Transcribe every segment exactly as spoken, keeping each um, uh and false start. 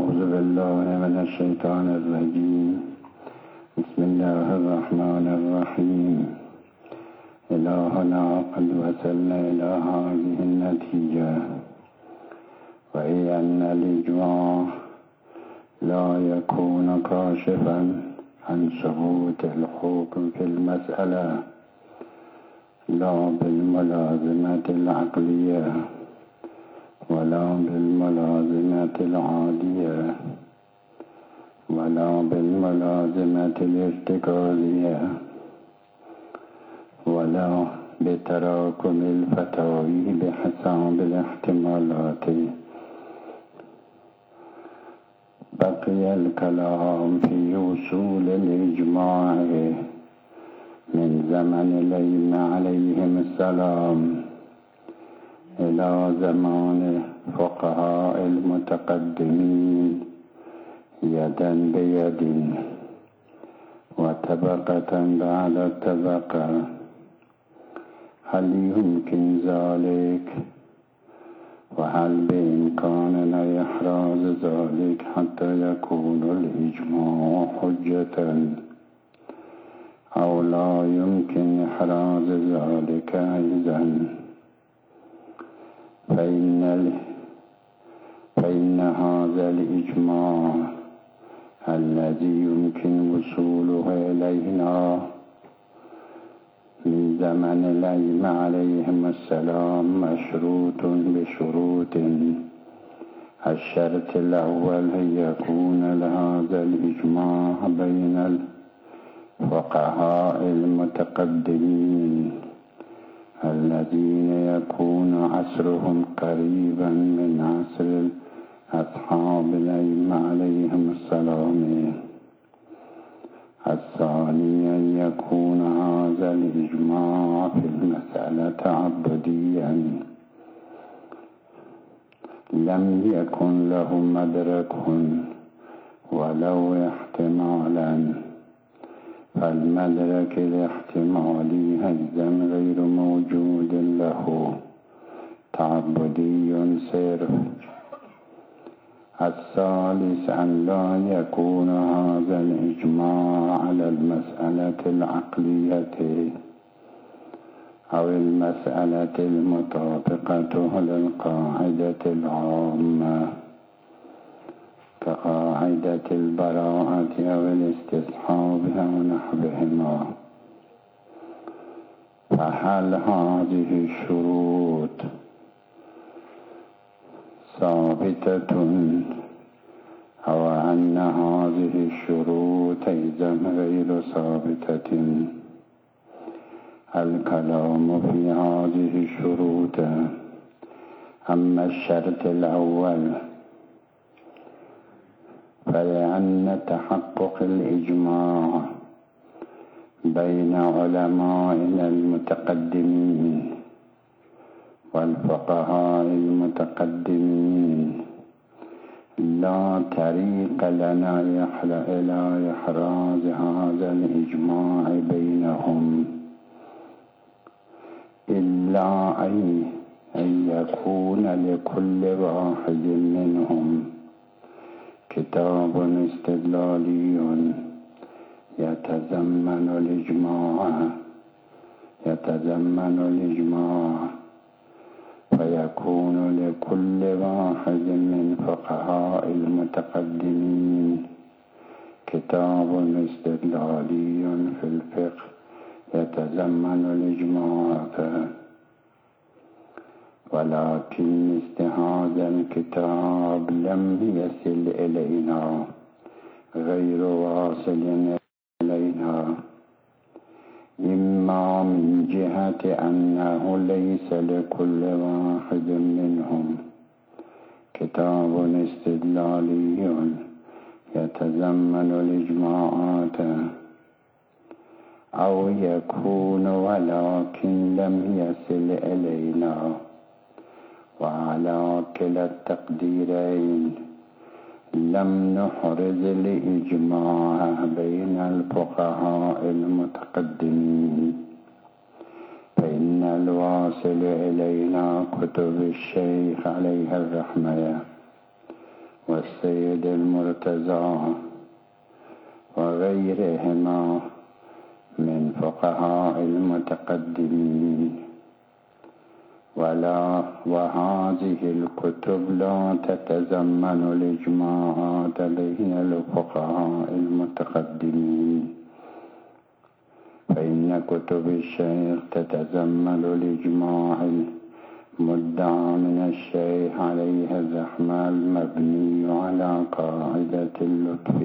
أعوذ بالله من الشيطان الرجيم. بسم الله الرحمن الرحيم. إلهنا قد وصلنا إلى هذه النتيجة، وهي أن الإجماع لا يكون كاشفا عن ثبوت الحكم في المسألة لا بالملازمة العقلية ولا بالملازمة العادية ولا بالملازمة الارتكازية ولا بتراكم الفتاوي بحساب الاحتمالات. بقي الكلام في وصول الإجماع من زمن الأئمة عليهم السلام إلى زمان فقهاء المتقدمين يدا بيد وطبقة بعد طبقة. هل يمكن ذلك؟ وهل بإمكاننا إحراز ذلك حتى يكون الإجماع حجة، أو لا يمكن إحراز ذلك أيضا؟ فإن, فإن هذا الإجماع الذي يمكن وصوله إلينا من زمن الأئمة عليهم السلام مشروط بشروط. الشرط الأول أن يكون هذا الإجماع بين الفقهاء المتقدمين الذين يكون عصرهم قريبا من عصر أصحاب الأئمة عليهم السلام. الثاني أن يكون هذا الإجماع في المسألة عبديا لم يكن له مدرك ولو احتمالا، فالمدرك الاحتمالي أيضا غير موجود له، تعبدي صرف. الثالث أن لا يكون هذا الإجماع على المسألة العقلية أو المسألة المطابقة للقاعدة العامة كقاعدة البراءة أو الاستصحاب أو نحوهما. فهل هذه الشروط ثابتة أو أن هذه الشروط أيضا غير ثابتة؟ الكلام في هذه الشروط. أما الشرط الأول فلأن تحقق الإجماع بين علمائنا المتقدمين والفقهاء المتقدمين لا طريق لنا إلى إحراز هذا الإجماع بينهم إلا أن يكون لكل واحد منهم كتاب استدلالي يتضمن الإجماع يتضمن الإجماع فيكون لكل واحد من فقهاء المتقدمين كتاب استدلالي في الفقه يتضمن الإجماع. ولكن هذا الكتاب لم يصل إلينا، غير واصل إلينا، إما من جهة أنه ليس لكل واحد منهم كتاب استدلالي يتضمن الإجماعات، أو يكون ولكن لم يصل إلينا. وعلى كلا التقديرين لم نحرز الإجماع بين الفقهاء المتقدمين، فإن الواصل إلينا كتب الشيخ عليه الرحمة والسيد المرتضى وغيرهما من فقهاء المتقدمين. ولا وهذه الكتب لا تتضمن الإجماعات بين الفقهاء المتقدمين، فإن كتب الشيخ تتضمن الإجماع المدعى من الشيخ عليه الرحمة المبني على قاعدة اللطف.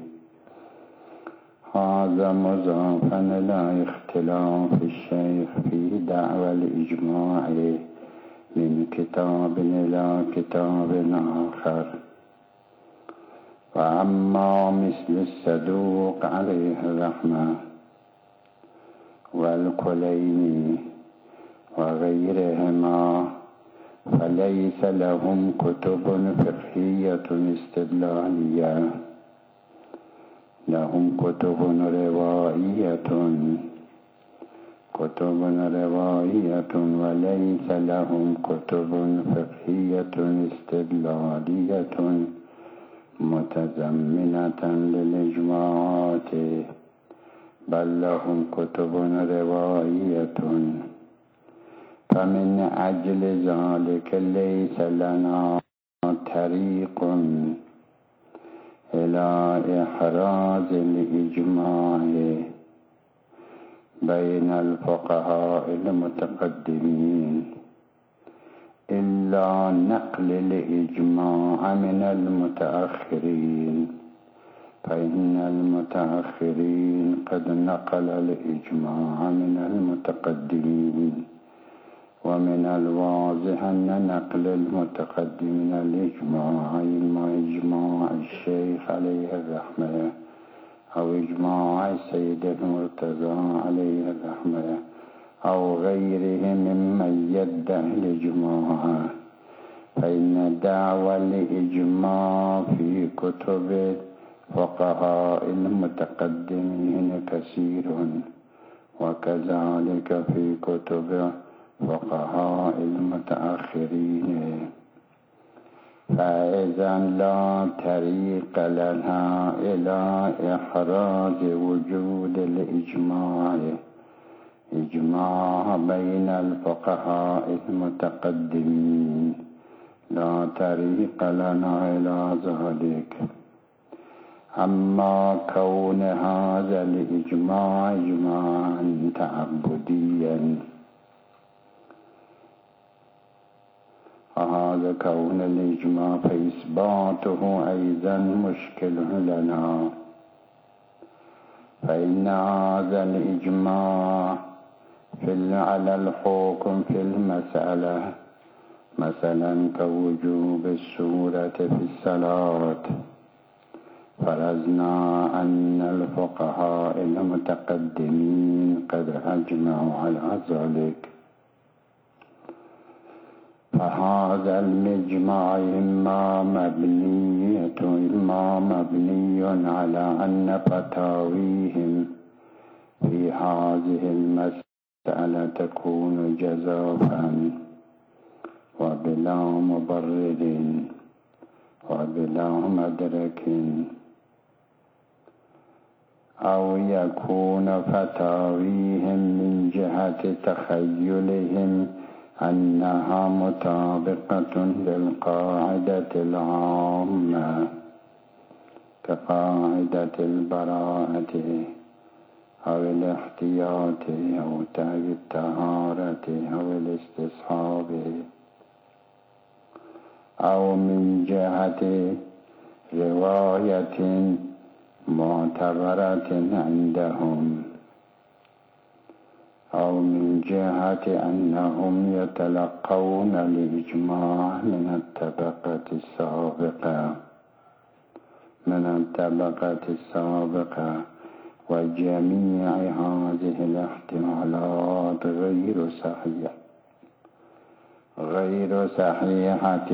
هذا مضافا إلى اختلاف الشيخ في دعوى الإجماع من كتاب إلى كتاب آخر. وأما مثل الصدوق عليه الرحمة والكليني وغيرهما فليس لهم كتب فقهية استدلالية، لهم كتب روائية كتب روائية وليس لهم كتب فقهية استدلالية متضمنة للإجماعات، بل لهم كتب روائية. فمن أجل ذلك ليس لنا طريق إلى إحراز الإجماع بين الفقهاء المتقدمين إلا نقل الإجماع من المتأخرين، فإن المتأخرين قد نقل الإجماع من المتقدمين، ومن الواضح أن نقل المتقدمين الإجماع إما إجماع الشيخ عليه الرحمة أو إجماع السيد المرتضى عليه الرحمة أو غيره ممن يدعي الإجماع، فإن دعوى الإجماع في كتب فقهاء المتقدمين كثير، وكذلك في كتب فقهاء المتأخرين. فإذا لا طريق لنا إلى إحراز وجود الإجماع إجماع بين الفقهاء المتقدمين، لا طريق لنا إلى ذلك. أما كون هذا الإجماع إجماعا تعبديا، فهذا كون الإجماع فإثباته أيضا مشكل لنا، فإن هذا الإجماع في على الحكم في المسألة، مثلا كوجوب السورة في الصلاة، فرضنا أن الفقهاء المتقدمين قد أجمعوا على ذلك، فهذا المجمع إما مبني إما مبني على أن فتاويهم في هذه المسألة تكون جزافا وبلا مبرر وبلا مدرك، أو يكون فتاويهم من جهة تخيلهم أنها مطابقة للقاعدة العامة كقاعدة البراءة أو الاحتياط أو الطهارة أو الاستصحاب، أو من جهة رواية معتبرة عندهم، أو من جهة أنهم يتلقون الإجماع من الطبقة السابقة من الطبقة السابقة وجميع هذه الاحتمالات غير صحيحة غير صحيحة.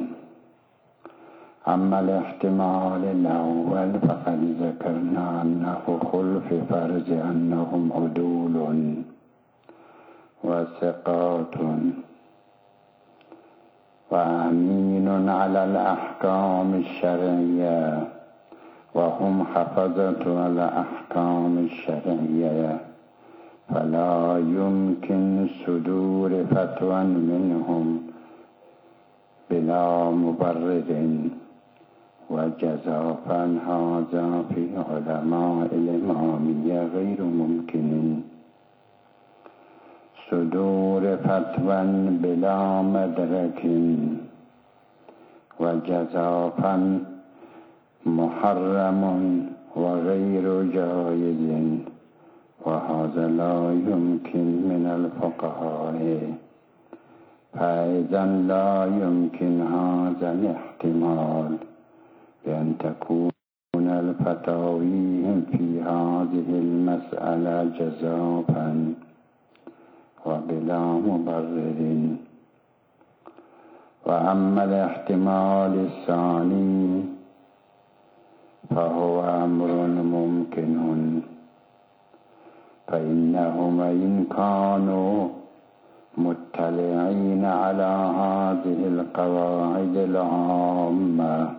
أما الاحتمال الأول فقد ذكرنا أنه خلف فرض أنهم عدول وثقات، وأمين على الأحكام الشرعية، وهم حفظة الأحكام الشرعية، فلا يمكن صدور فتوى منهم بلا مبرر، وجزافا هذا في علماء الإمامية غير ممكن. صدور فتوى بلا مدرك وجزافا محرم وغير جائز، وهذا لا يمكن من الفقهاء، فإذا لا يمكن هذا الاحتمال بأن تكون الفتاوي في هذه المسألة جزافا وبلا مبرر. وأما الاحتمال الثاني فهو أمر ممكن، فإنهم إن كانوا مطلعين على هذه القواعد العامة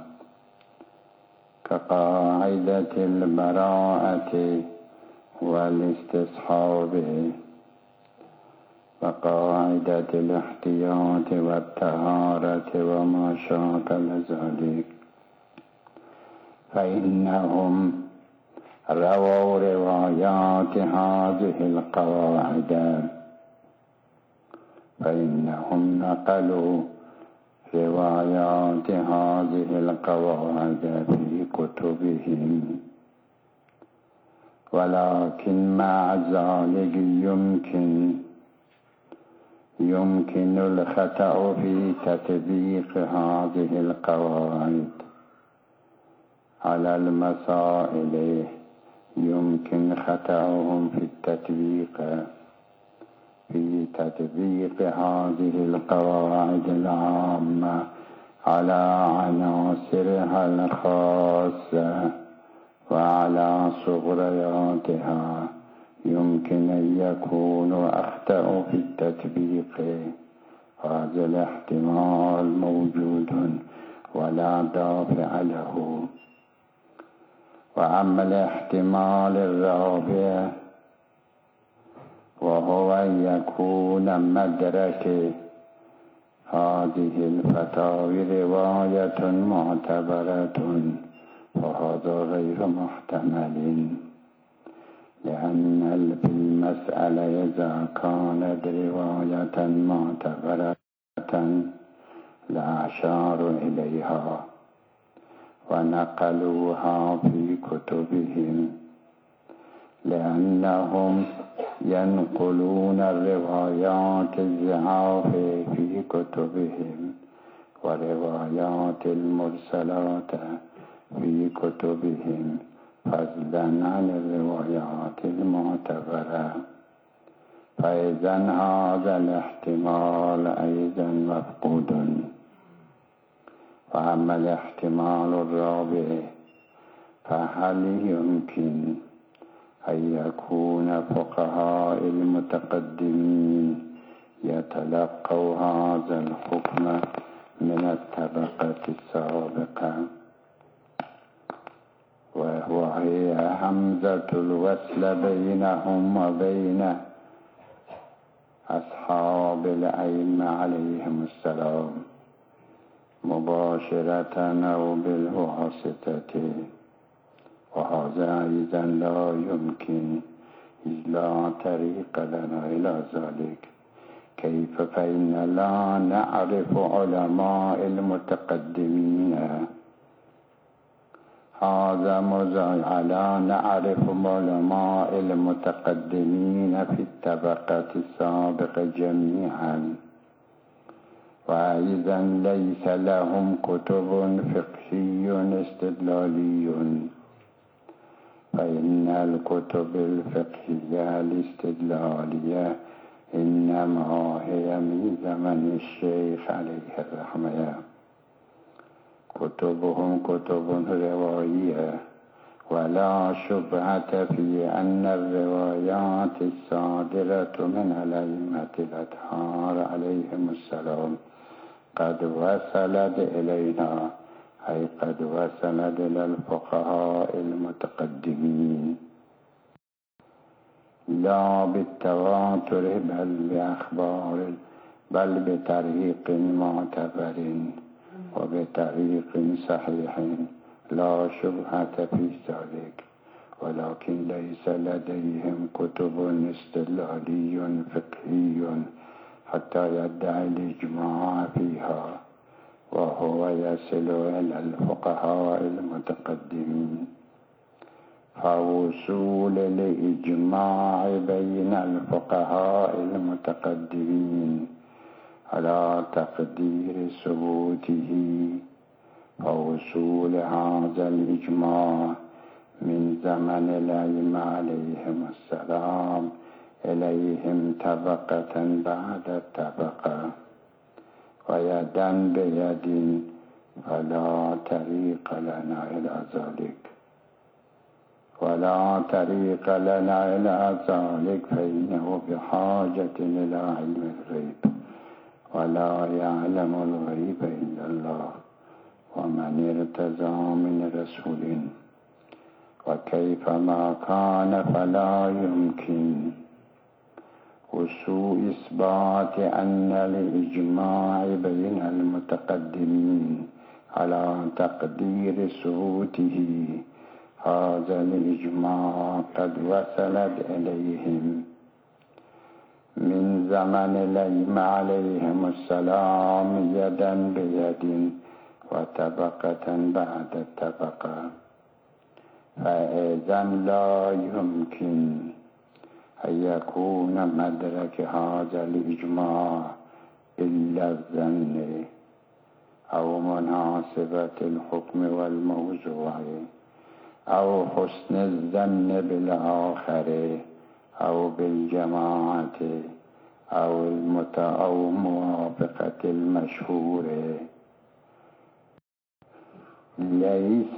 كقاعدة البراءة والاستصحاب وقاعدة الاحتياط والطهارة وما شاكل ذلك، فإنهم رووا روايات هذه القواعد فإنهم نقلوا روايات هذه القواعد في كتبهم، ولكن مع ذلك يمكن يمكن الخطأ في تطبيق هذه القواعد على المسائل، يمكن خطأهم في التطبيق في تطبيق هذه القواعد العامة على عناصرها الخاصة وعلى صغرياتها، يمكن أن يكونوا أخطأوا في التطبيق. هذا الاحتمال موجود ولا دافع له. وأما الاحتمال الرابع وهو أن يكون مدرك هذه الفتاوى رواية معتبرة، فهذا غير محتمل، لأن في المسألة إذا كانت رواية معتبرة لأشاروا إليها ونقلوها في كتبهم، لأنهم ينقلون الروايات الضعاف في كتبهم وروايات المرسلات في كتبهم، فضلا عن الروايات المعتبرة. فإذا هذا الاحتمال أيضا مفقود. وأما الاحتمال الرابع فهل يمكن أن يكون فقهاء المتقدمين يتلقوا هذا الحكم من الطبقة السابقة، وهو هي همزة الوصل بينهم وبين أصحاب الأئمة عليهم السلام مباشرة أو بالواسطة، وهذا أيضا لا يمكن، لا طريق لنا إلى ذلك. كيف؟ فإن لا نعرف علماء المتقدمين، هذا مزايا، لا نعرف علماء المتقدمين في الطبقة السابقة جميعا، وأيضا ليس لهم كتب فقهي استدلالي، فإن الكتب الفقهية الاستدلالية إنما هي من زمن الشيخ عليه الرحمة، كتبهم كتب روائية، ولا شبهة في أن الروايات الصادرة من الأئمة الأطهار عليهم السلام قد وصلت إلينا، أي قد وصلت إلى الفقهاء المتقدمين، لا بالتواتر بل بأخبار بل بطريق معتبر وبطريق صحيح لا شبهة في ذلك، ولكن ليس لديهم كتب استدلالي فقهي حتى يدعي الإجماع فيها، وهو يصل إلى الفقهاء المتقدمين. فوصول الإجماع بين الفقهاء المتقدمين على تقدير ثبوته، فوصول هذا الإجماع من زمن الأئمة عليهم السلام إليهم طبقة بعد طبقة ويدا بيد، فلا طريق لنا إلى ذلك ولا طريق لنا إلى ذلك فإنه بحاجة إلى علم الغيب، ولا يعلم الغيب إلا الله ومن ارتضى من رسول، وكيفما كان فلا يمكن وسوء إثبات أن الإجماع بين المتقدمين على تقدير ثبوته. هذا الإجماع قد وصلت إليهم من زمن الأئمة عليهم السلام يدا بيد وطبقة بعد طبقة، فإذا لا يمكن أن يكون مدرك هذا الإجماع إلا الظن أو مناسبة الحكم والموضوع أو حسن الظن بالآخر أو بالجماعة أو المت أو موافقة المشهور. ليس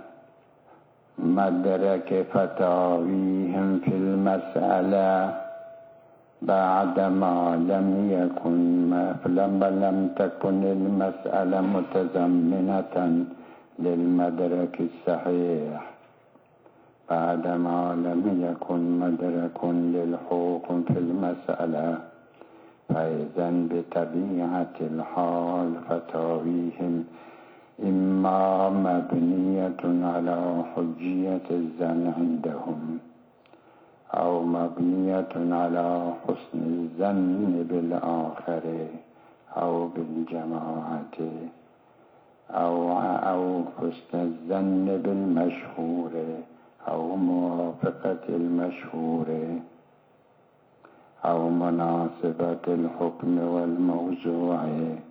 مدرك فتاويهم في المسألة بعدما لم يكن لما لم تكن المسألة متضمنة للمدرك الصحيح، بعدما لم يكن مدرك للحكم في المسألة، فإذا بطبيعة الحال فتاويهم إما مبنية على حجية الظن عندهم أو مبنية على حسن الظن بالآخر أو بالجماعة أو أو حسن الظن بالمشهور أو موافقة المشهور أو مناسبة الحكم والموضوع.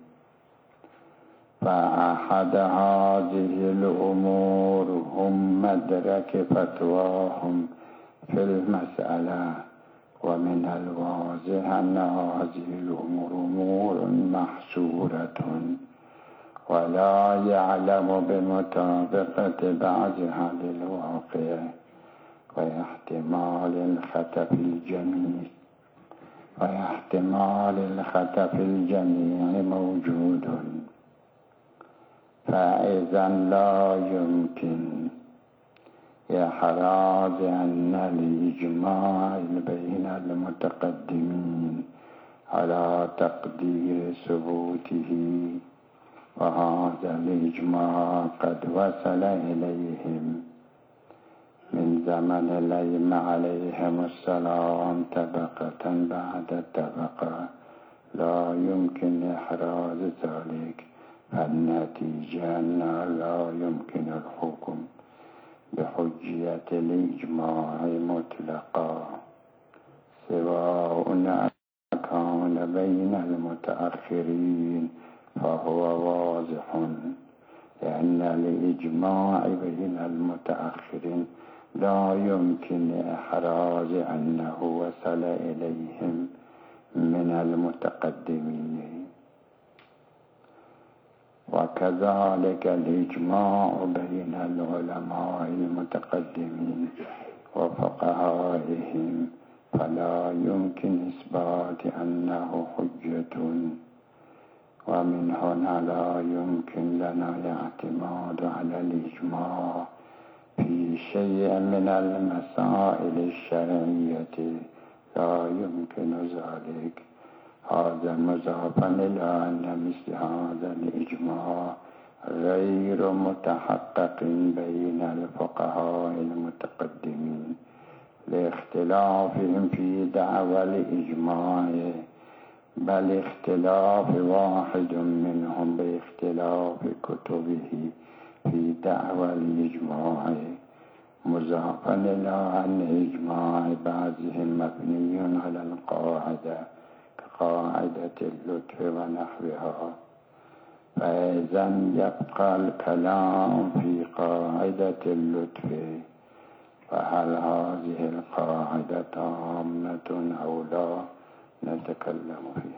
فأحد هذه الأمور هم مدرك فتواهم في المسألة، ومن الواضح أن هذه الأمور أمور محصورة ولا يعلم بمطابقة بعضها للواقع، واحتمال الخطأ في الجميع واحتمال الخطأ في الجميع موجود. فإذا لا يمكن إحراز أن الإجماع بين المتقدمين على تقدير ثبوته، وهذا الإجماع قد وصل إليهم من زمن الأئمة عليهم السلام طبقة بعد طبقة، لا يمكن إحراز ذلك. النتيجة أن لا يمكن الحكم بحجية الإجماع مطلقا، سواء كان بين المتأخرين فهو واضح، لأن الإجماع بين المتأخرين لا يمكن إحراز أنه وصل إليهم من المتقدمين. وكذلك الإجماع بين العلماء المتقدمين وفقهائهم، فلا يمكن إثبات أنه حجة ومن هنا لا يمكن لنا الاعتماد على الإجماع في شيء من المسائل الشرعية، لا يمكن ذلك. هذا مضافا إلى أن مثل هذا الإجماع غير متحقق بين الفقهاء المتقدمين لاختلافهم في دعوى الإجماع، بل اختلاف واحد منهم باختلاف كتبه في دعوى الإجماع، مضافا إلى أن إجماع بعضهم مبني على القاعدة كقاعدة اللطف ونحوها. فإذا يبقى الكلام في قاعدة اللطف، فهل هذه القاعدة عامة أو لا؟ نتكلم فيها.